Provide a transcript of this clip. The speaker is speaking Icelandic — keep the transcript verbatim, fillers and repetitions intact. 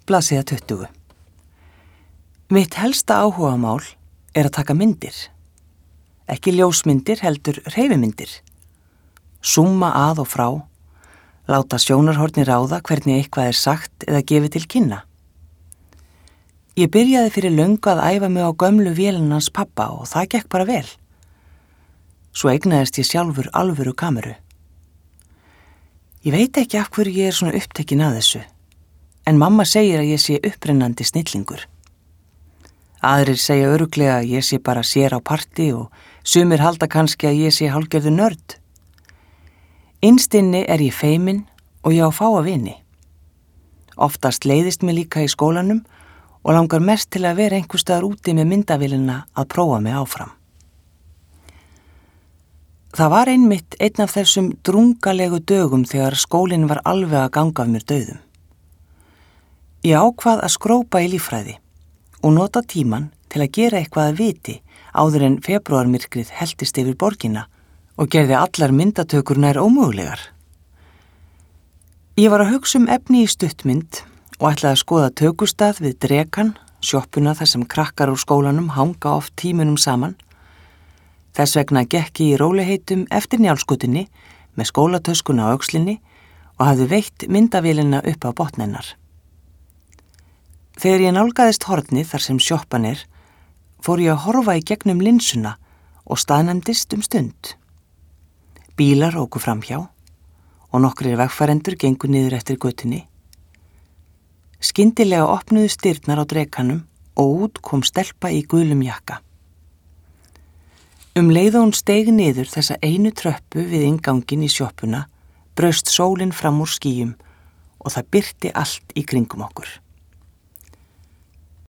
Blaðsíða tuttugu. Mitt helsta áhugamál er að taka myndir. Ekki ljósmyndir, heldur hreyfimyndir. Súmma að og frá, láta sjónarhorni ráða hvernig eitthvað er sagt eða gefið til kynna. Ég byrjaði fyrir löngu að æfa mig á gömlu vélina hans pabba og það gekk bara vel. Svo eignaðist ég sjálfur alvöru kameru. Ég veit ekki af hverju ég er svona upptekin að þessu, en mamma segir að ég sé upprennandi snillingur. Aðrir segja örugglega að ég sé bara sér á partí og sumir halda kannski að ég sé hálfgerður nörd. Innst inni er ég feimin og ég á fáa vini. Oftast leiðist mér líka í skólanum og langar mest til að vera einhvers staðar úti með myndavélina að prófa mig áfram. Það var einmitt einn af þessum drungalegu dögum þegar skólinn var alveg að ganga af mér dauðum. Ég ákvað að skrópa í líffræði og nota tíman til að gera eitthvað að viti áður en febrúarmyrkrið helltist yfir borgina og gerði allar myndatökur nær ómögulegar. Ég var að hugsa um efni í stuttmynd og ætlaði að skoða tökustað við Drekan, sjoppuna þar sem krakkar úr skólanum hanga oft tímunum saman. Þess vegna gekk ég í róliheitum eftir Njálsgötunni með skólatöskuna á öxlinni og hafði veitt myndavélina upp á botnennar. Þegar ég nálgaðist hornið þar sem sjoppan er, fór ég að horfa í gegnum linsuna og staðnæmdist um stund. Bílar óku framhjá og nokkrir vegfarendur gengu niður eftir götunni. Skyndilega opnuðust dyrnar á Drekanum og út kom stelpa í gulum jakka. Um leið og hún steig niður þessa einu tröppu við inngangin í sjoppuna, braust sólin fram úr skýjum og það birti allt í kringum okkur.